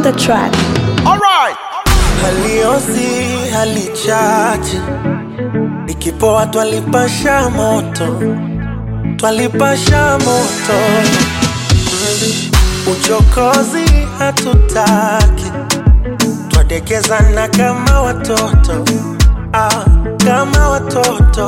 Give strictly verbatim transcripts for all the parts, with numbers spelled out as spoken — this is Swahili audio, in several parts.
the track. Alright. Haliosi halichache, ikipoa twalipasha moto, twalipasha moto. Uchokozi hatutaki, twadekezana kama watoto, ah, kama watoto.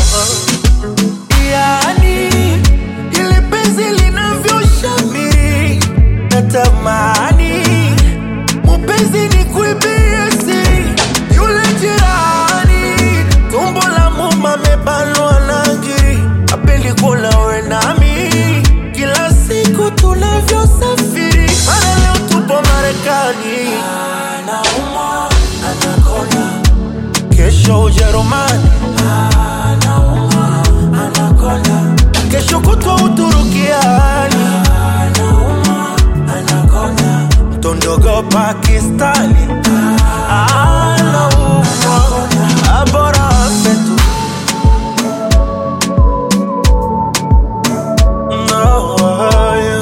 Yani ile penzi linavyoshamiri, natamani mupenzi ni kuibie siri. Yule jirani tumbo la muma mebanwa na ngiri, apendi kula we nami kila siku tunavyosafiri. Mara leo tupo Marekani, anaumwa anakonda, kesho Ujerumani, anaumwa anakonda, kesho kutwa Uturukiani, anaumwa anakonda, tondogo Pakistani, anaumwa abora fetu. No, yeah.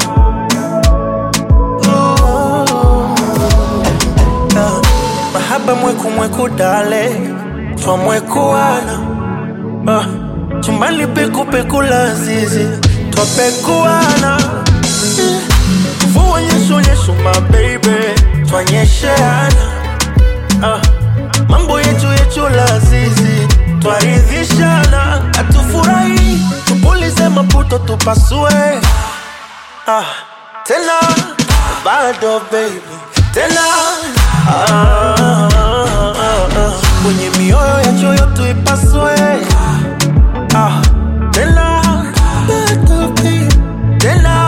uh, mahaba mweku mweku dale, twa mwekuana, uh, chumbani peku peku lazizi, twa pekuana, uh, mvua nyesho nyesho my baby, twa nyesheana, uh, mambo yetu yetu lazizi, twa ridhishana. Atufurahi, tupulize maputo tupasue, ah, tena bado baby, tena ah, ah, ah, ah. Kwenye mioyo ya choyo tuipasue, ah, tena bado baby, tena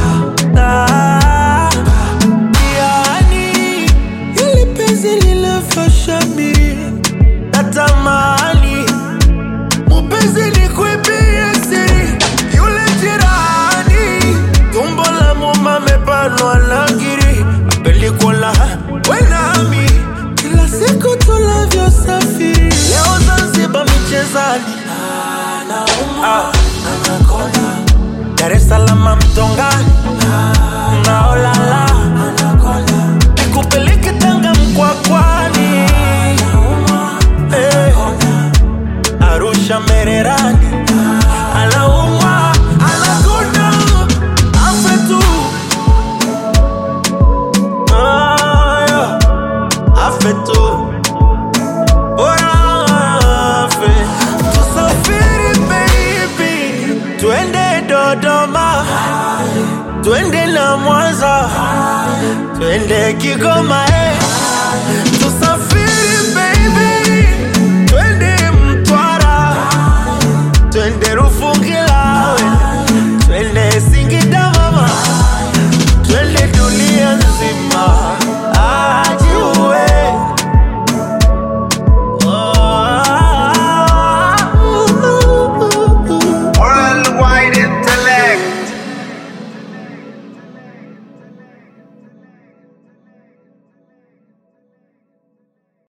ah. Yani ili penzi lilafashamiri, natamani mupenzi ni kuibie siri. Yule jirani tumbo la muma mebanwa na ngiri, apendi kula we nami kila siku tunavyosafiri. Leo Zanzibar michezani, anaumwa anakonda, Dar es Salaam Mtongani, naolala anakonda, nikupeleke Tanga Mkwakwani, eh, Arusha Mererani, anaumwa anakonda, afetu, ah, yeah, afetu. Orafe, tusafiri baby, twende Dodoma, twende na Mwanza, twende Kigoma, eh, tusafiri